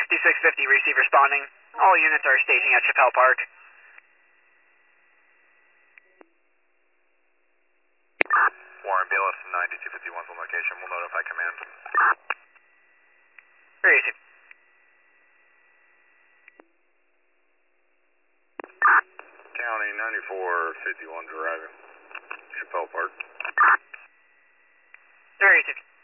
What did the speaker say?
5650, receive responding. All units are staging at Chappelle Park. Warren BLS 9251's on location. We'll notify command. Very easy. County 9451 driving. Chappelle Park. Very easy.